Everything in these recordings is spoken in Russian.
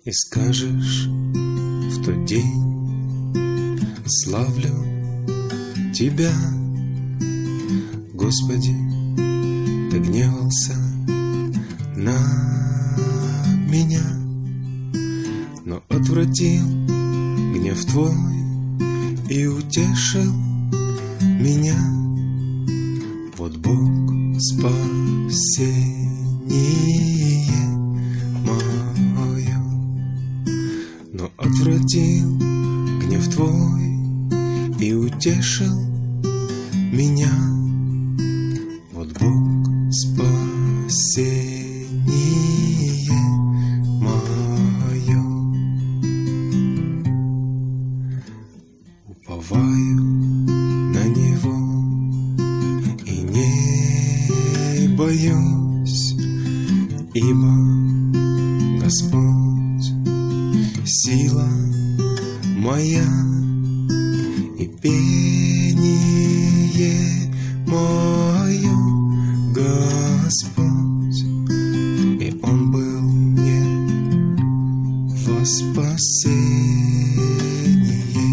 И скажешь в тот день: славлю Тебя, Господи, Ты гневался на меня, но отвратил гнев Твой и утешил меня. Вот Бог спасение мое, но отвратил гнев Твой и утешил меня. Вот Бог спасение мое. Уповаю на Него и не боюсь, ибо Господь сила моя и пение мое. Господь, и Он был мне во спасение,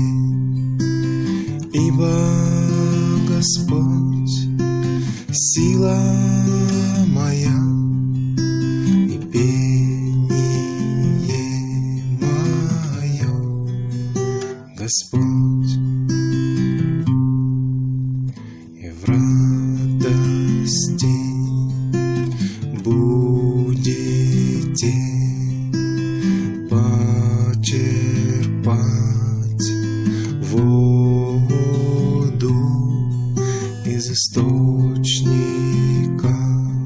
ибо Господь сила моя и пение мое. Господь, и в радости будете почерпать воду из источника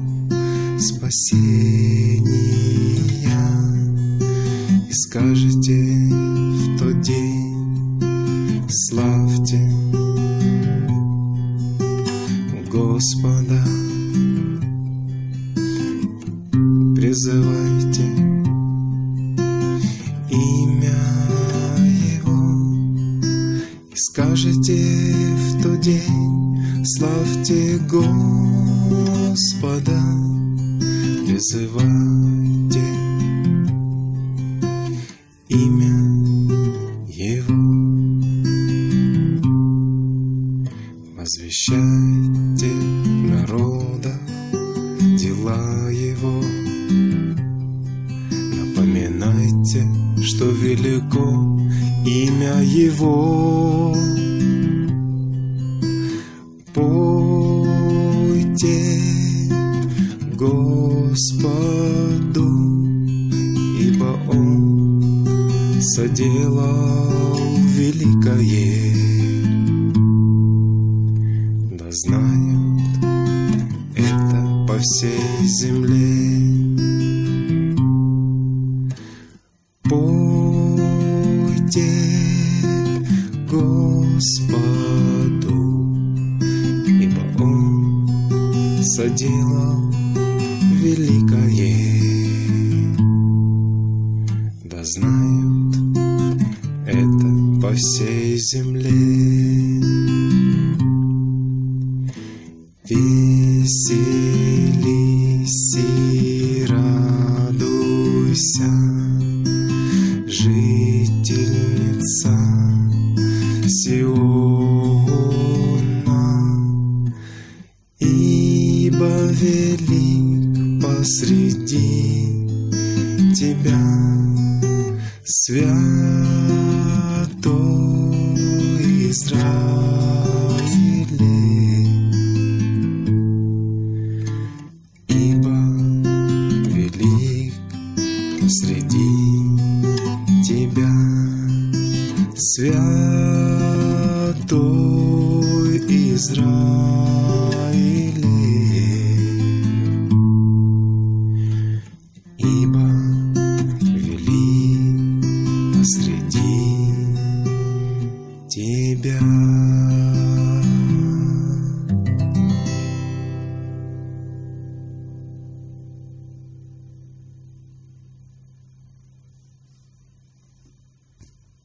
спасения. И скажете в тот день: славьте Господа, призывайте имя Его. И скажете в тот день: славьте Господа, призывайте имя Его. Возвещайте в народах дела Его, напоминайте, что велико имя Его. Пойте Господу, ибо Он соделал великое. Да знают это по всей земле. Пойте Господу, ибо Он соделал великое. Да знают это по всей земле. Веселись и радуйся, жительница Сиона, ибо велик посреди тебя святой Израиле. Среди тебя святой Израиле.